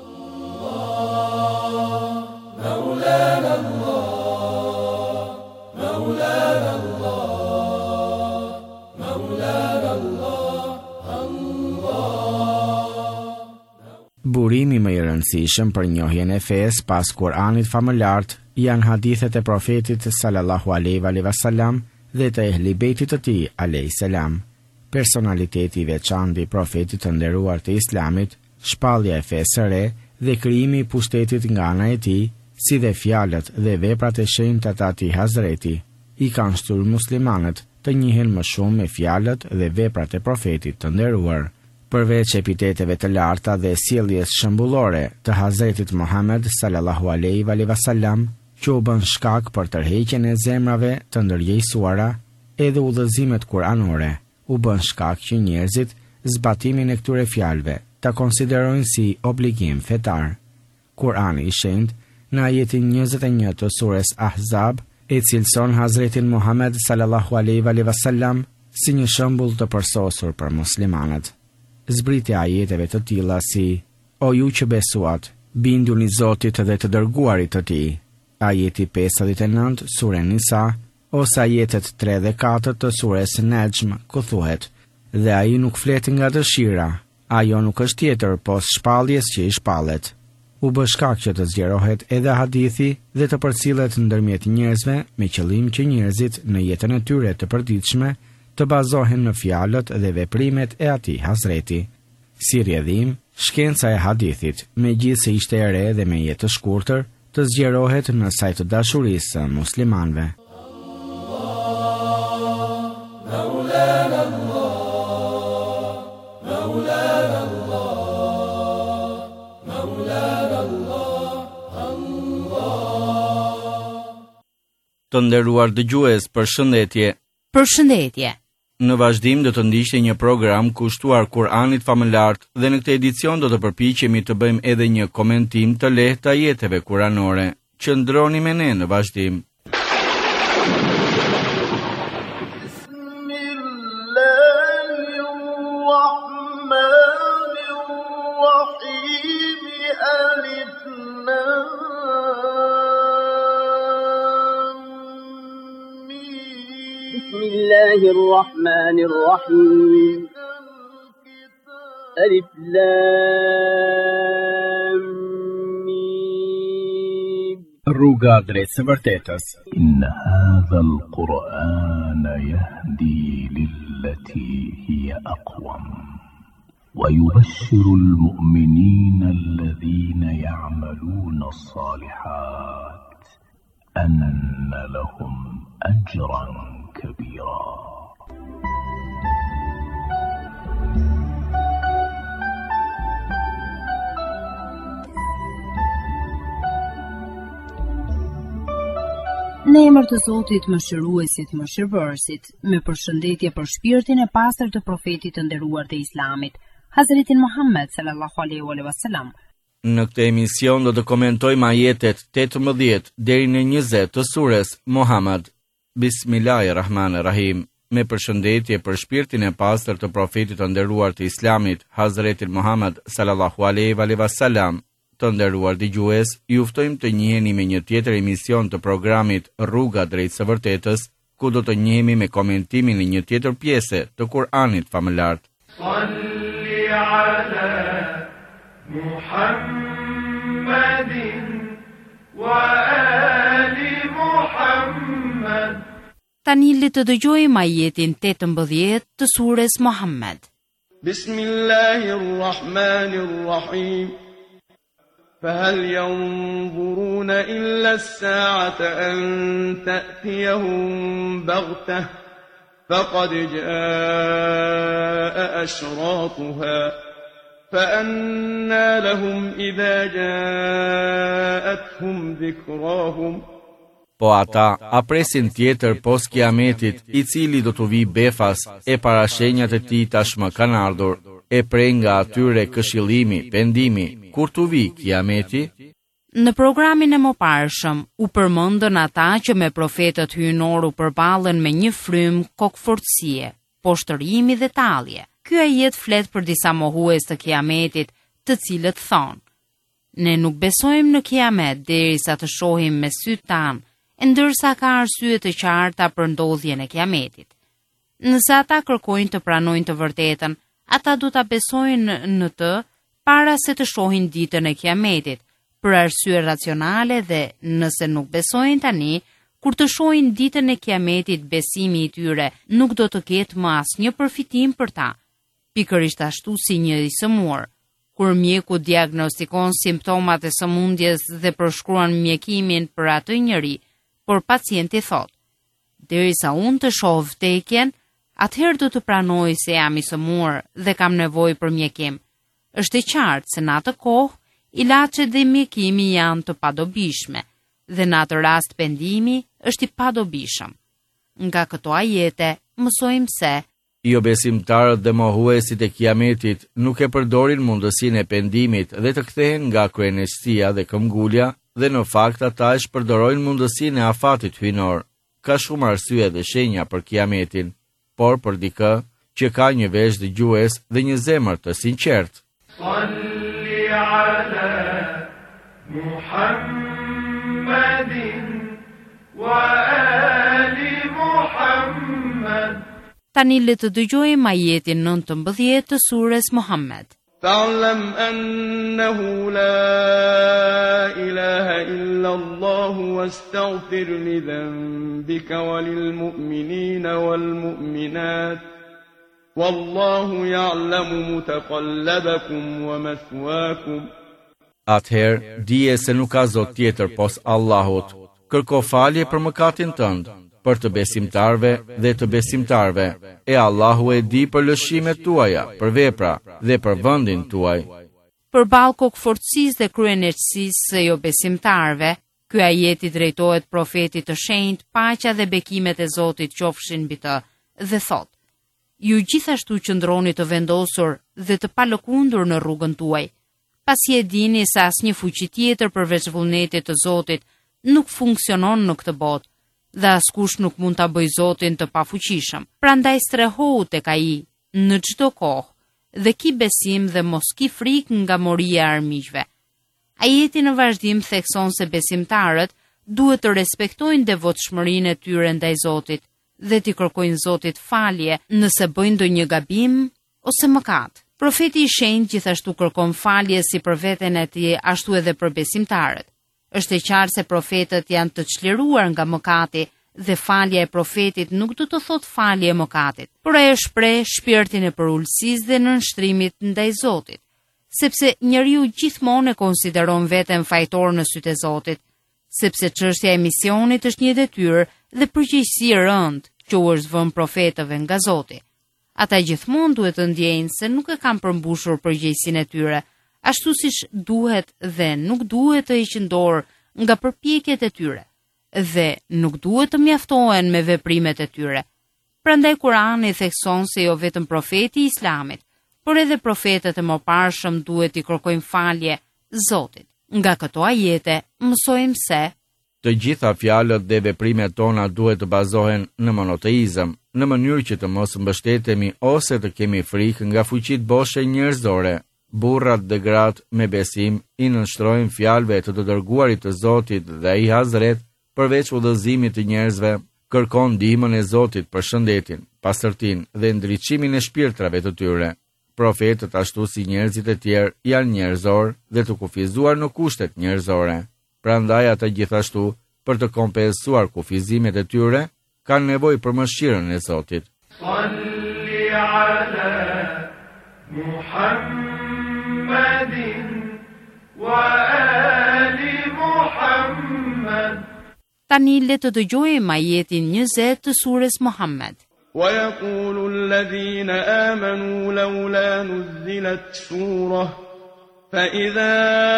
Maulana Allah, Maulana Allah, Maulana Allah, Allah. Burimi më i rëndësishëm për njohjen e fesë pas Kuranit famëlart janë hadithet e profetit sallallahu alaihi wa sallam dhe të ehli bejtit të tij alaihi salam. Personaliteti i veçantë i profetit të nderuar të Islamit, shpallja e fesë së re dhe krijimi i pushtetit nga ana e tij, si dhe fjalët dhe veprat e shenjta të atij Hazreti, i kanë shtyr muslimanët të njihen më shumë me fjalët dhe veprat e profetit të nderuar. Përveç epiteteve të larta dhe sjelljes shembullore të Hazretit Muhammed sallallahu alaihi wa sallam, që u bën shkak për tërheqjen e zemrave të ndërgjegjësuara, edhe udhëzimet kuranore u bën shkak që njerëzit zbatimin e këtyre fjalëve ta konsiderojnë si obligim fetar. Kurani i shenjtë në ajetin njëzet e një të sures Ahzab e cilëson Hazretin Muhammed sallallahu alaihi wa sallam si një shembull të përsosur për muslimanët. Zbritja ajeteve të tilla si: O ju që besuat, binduni Zotit dhe të dërguarit të tij. Ajeti pesëdhjetë e nëntë sure Nisa ose ajetet tre dhe katër të sures Nejm, ku thuhet: dhe ai nuk flet nga dëshira. Ajo nuk është tjetër pos shpalljes që i shpallet. U bë shkak që të zgjerohet edhe hadithi dhe të përcillet ndërmjet njerëzve me qëllim që njerëzit në jetën e tyre të përditshme të bazohen në fjalët dhe veprimet e atij Hazreti. Si rrjedhim, shkenca e hadithit, megjithëse ishte e re dhe me jetë të shkurtër, të zgjerohet në sajt të dashurisë së muslimanëve. Të nderuar dëgjues, përshëndetje. Përshëndetje. Në vazhdim do të ndiqni një program kushtuar Kur'anit famëlar dhe në këtë edicion do të përpiqemi të bëjmë edhe një komentim të lehtë të ajeteve kuranore. Qëndroni me ne në vazhdim. بسم الله الرحمن الرحيم ألف لام ميم Rruga drejt së vërtetës. إن هذا القرآن يهدي للتي هي أقوم ويبشر المؤمنين الذين يعملون الصالحات أن لهم أجرا كبيرا. Në emër të Zotit mëshiruesit mëshirëbërësit, me përshëndetje për shpirtin e pastër të profetit të nderuar të Islamit, Hazretin Muhammed sallallahu alaihi wasallam. Në këtë emision do të komentojmë ajetet tetëmbëdhjetë deri në njëzet të sures Muhammed. Bismillahirrahmanirrahim. Me përshëndetje për shpirtin e pastër të profetit të nderuar të Islamit, Hazretin Muhammed sallallahu alaihi wasallam. Të nderuar dëgjues, ju ftojmë të njiheni me një tjetër emision të programit Rruga drejt së vërtetës, ku do të njihemi me komentimin e një tjetër pjese të Kur'anit famëlar. Salli ala Muhammedin wa ali Muhammed. Tani le të dëgjojmë ajetin tetëmbëdhjetë të sures Muhammed. Bismillahirrahmanirrahim. فهل ينظرون إلا الساعة أن تأتيهم بغتة فقد جاء أشراطها فأنى لهم إذا جاءتهم ذكراهم. Po ata a presin tjetër pos kiametit, i cili do të vi befas, e parashenjat e tij tashmë kanë ardhur, e prej nga atyre këshillimi, pendimi, kur të vi kiameti? Në programin e mëparshëm u përmendën ata që me profetët hyjnor u përballen me një frym kokfortësie, poshtërimi dhe tallje. Ky ajet flet për disa mohues të kiametit, të cilët thonë: ne nuk besojmë në kiamet derisa të shohim me sytë tanë, ndërsa ka arsye të qarta për ndodhjen e kiametit. Nëse ata kërkojnë të pranojnë të vërtetën, ata du ta besojnë në të para se të shohin ditën e kiametit, për arsye racionale, dhe nëse nuk besojnë tani, kur të shohin ditën e kiametit, besimi i tyre nuk do të ketë më asnjë përfitim për ta. Pikërisht ashtu si një i sëmur. Kur mjeku diagnostikon simptomat e sëmundjes dhe përshkruan mjekimin për atë njeri, por pacienti thot: derisa unë të shoh vdekjen, atëherë do të pranoj se jam i sëmur dhe kam nevojë për mjekim. Është e qartë se në atë kohë ilaçet dhe mjekimi janë të padobishme, dhe në atë rast pendimi është i padobishëm. Nga këto ajete mësojmë se jo besimtarët dhe mohuesit e kiametit nuk e përdorin mundësinë e pendimit dhe të kthehen nga kryenësia dhe këmbgulja, dhe në fakt ata e shpërdorojnë mundësinë e afatit hyjnor. Ka shumë arsye dhe shenja për kiametin, por për dikë që ka një vesh dëgjues dhe një zemër të sinqertë. Salli ala Muhammedin wa ali Muhammed. Tani le të dëgjojmë ajetin nëntëmbëdhjetë të surës Muhammed. فاعلم أنه لا إله إلا الله واستغفر لذنبك وللمؤمنين والمؤمنات والله يعلم متقلبكم ومثواكم. Atëherë, dije se nuk ka zot tjetër pos Allahut. Kërko falje për mëkatin tënd, për të besimtarve dhe të besimtarve, e Allahu e di për lëshimet tuaja, për vepra dhe për vendin tuaj. Për balë kokëfortësisë dhe kryenërësisë së jo besimtarve, ky ajeti drejtohet profetit të shenjtë, paqja dhe bekimet e Zotit qofshin mbi të, dhe thot: Ju gjithashtu qëndroni të vendosur dhe të palëkundur në rrugën tuaj, pasi e dini se asnjë fuqi tjetër përveç vullnetit të Zotit nuk funksionon në këtë botë, dhe askush nuk mund ta bëjë Zotin të pafuqishëm. Prandaj strehohu tek ai në çdo kohë dhe ki besim dhe mos ki frikë nga moria e armiqve. Ajeti në vazhdim thekson se besimtarët duhet të respektojnë devotshmërinë e tyre ndaj Zotit dhe t'i kërkojnë Zotit falje nëse bëjnë ndonjë gabim ose mëkat. Profeti i shenjtë gjithashtu kërkon falje si për veten e tij ashtu edhe për besimtarët. Është e qartë se profetët janë të çliruar nga mëkati dhe falja e profetit nuk do të thotë falje e mëkatit, por ajo shpreh shpirtin e përulësisë dhe nënshtrimit ndaj Zotit, sepse njeriu gjithmonë e konsideron veten fajtor në sytë e Zotit, sepse çështja e misionit është një detyrë dhe përgjegjësi e rëndë që u është vënë profetëve nga Zoti. Ata gjithmonë duhet të ndjejnë se nuk e kanë përmbushur përgjegjësinë e tyre, ashtu siç duhet dhe nuk duhet të heqin dorë nga përpjekjet e tyre, dhe nuk duhet të mjaftohen me veprimet e tyre. Prandaj Kurani thekson se jo vetëm profeti i Islamit, por edhe profetët e mëparshëm duhet i kërkojnë falje Zotit. Nga këto ajete mësojmë se të gjitha fjalët dhe veprimet tona duhet të bazohen në monoteizëm, në mënyrë që të mos mbështetemi ose të kemi frikë nga fuqitë boshe njerëzore. Burrat dhe gratë me besim i nënshtrojnë fjalëve të të dërguarit të Zotit dhe ai Hazret, përveç udhëzimit të njerëzve, kërkon ndihmën e Zotit për shëndetin, pastërtinë dhe ndriçimin e shpirtrave të tyre. Profetët ashtu si njerëzit e tjerë janë njerëzor dhe të kufizuar në kushtet njerëzore. Prandaj ata gjithashtu, për të kompensuar kufizimet e tyre, kanë nevojë për mëshirën e Zotit. Salli ala Muhammedin wa ali Muhammed. Tani le të dëgjojmë ajetin njëzet të surës Muhammed. ويقول الذين آمنوا لولا نزلت سورة فإذا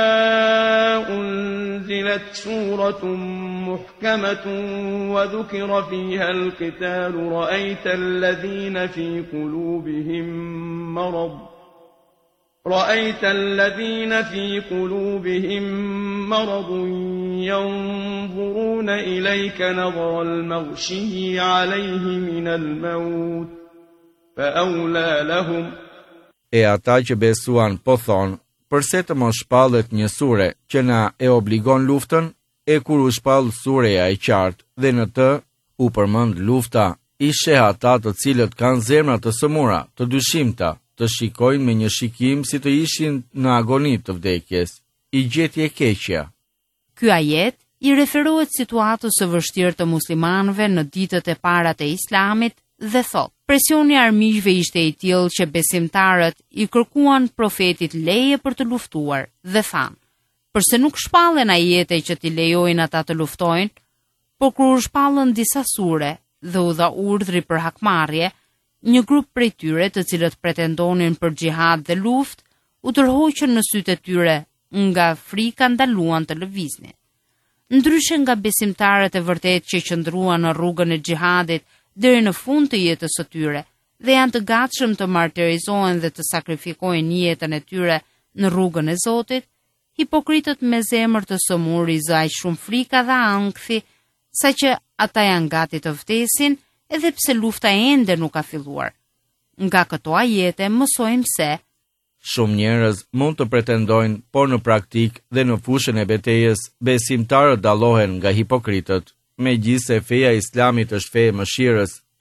أنزلت سورة محكمة وذكر فيها القتال رأيت الذين في قلوبهم مرض رأيت الذين في قلوبهم مرض ينظرون إليك نظر المغشي عليه من الموت فأولى لهم. E ata që besuan po thonë, përse të mos shpallet një sure që na e obligon luftën, e kur u shpall sureja e qartë dhe në të u përmend lufta, i sheh ata të cilët kanë zemra të sëmura, të dyshimta, të shikojnë me një shikim si të ishin në agoni të vdekjes, i gjetje keqja. Ky ajet i referohet situatës së vështirë të muslimanëve në ditët e para të Islamit dhe thot: presioni i armiqve ishte i tillë që besimtarët i kërkuan profetit leje për të luftuar dhe thanë: përse nuk shpallen ajete që t'i lejojnë ata të luftojnë, por kur u shpallën disa sure dhe u dha urdhri për hakmarrje, një grup prej tyre, të cilët pretendonin për xhihad dhe luftë, u tërhoqën në sytë e tyre, nga frika ndaluan të lëviznin. Ndryshe nga besimtarët e vërtet që qëndruan në rrugën e xhihadit deri në fund të jetës së tyre dhe janë të gatshëm të martirizohen dhe të sakrifikojnë jetën e tyre në rrugën e Zotit, hipokritët me zemër të sëmur i zaj shumë frika dhe ankthi, saqë ata janë gati të vdesin edhe pse lufta ende nuk ka filluar. Nga këto ajete mësojmë se shumë njerëz mund të pretendojnë, por në praktik dhe në fushën e betejës, besimtarët dallohen nga hipokritët. Megjithse feja e Islamit është fe e mëshirës,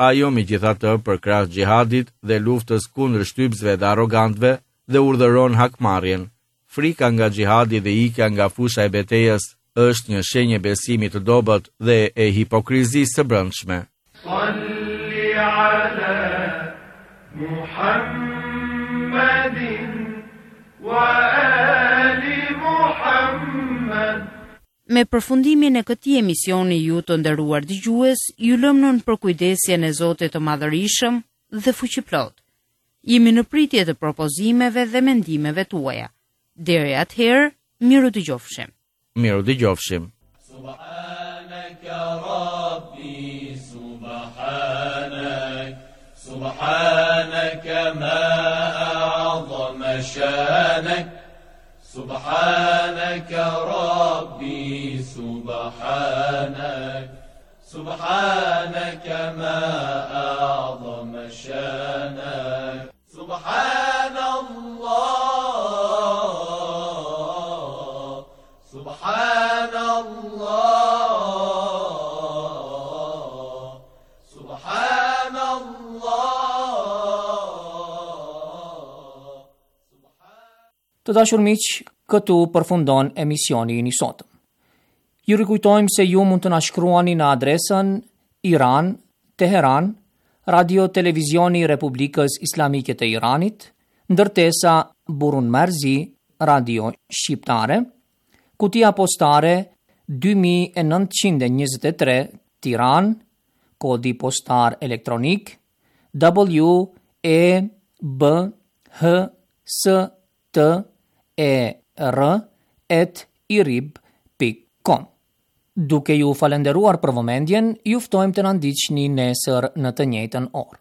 ajo megjithatë përkrah xhihadit dhe luftës kundër shtypsve dhe arrogantëve dhe urdhëron hakmarrjen. Frika nga xhihadi dhe ikja nga fusha e betejës është një shenjë besimi të dobët dhe e hipokrizisë së brendshme. Salli ala Muhammedin wa ali Muhammed. Me përfundimin e këtij emisioni, ju të nderuar dëgjues, ju lëm nën përkujdesjen e Zotit të Madhërisëm dhe Fuqiplot. Jemi në pritje të propozimeve dhe mendimeve tuaja. Deri atëherë, miru dëgjofshim. Miru dëgjofshim. Subhanaka Rabbi, subhanak, subhanaka ma a'zama shanak. سبحانك ربي سبحانك سبحانك ما أعظم شانك سبحان الله سبحان الله سبحان الله. Të dashur miq, këtu përfundon emisioni i sotëm. Ju rikujtojmë se ju mund të na shkruani në adresën Iran, Teheran, Radio Televizioni i Republikës Islamike të Iranit, ndërtesa Burun Merzi, Radio Shqiptare, kutia postare dy mijë e nëntëqind e njëzet e tre, Tiranë, kodi postar elektronik W E B H S T E R at irib dot com. Duke ju falenderuar për vëmendjen, ju ftojmë të na ndiqni nesër në të njëjtën orë.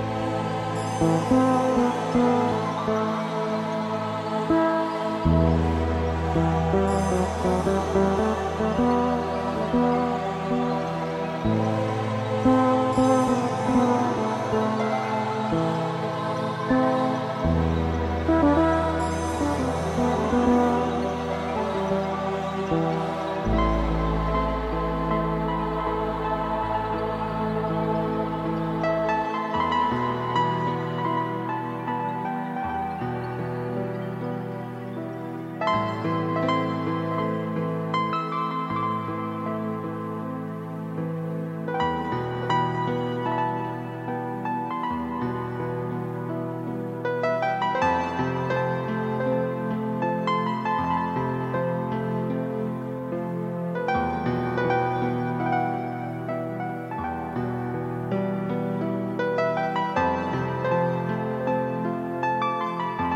Thank you.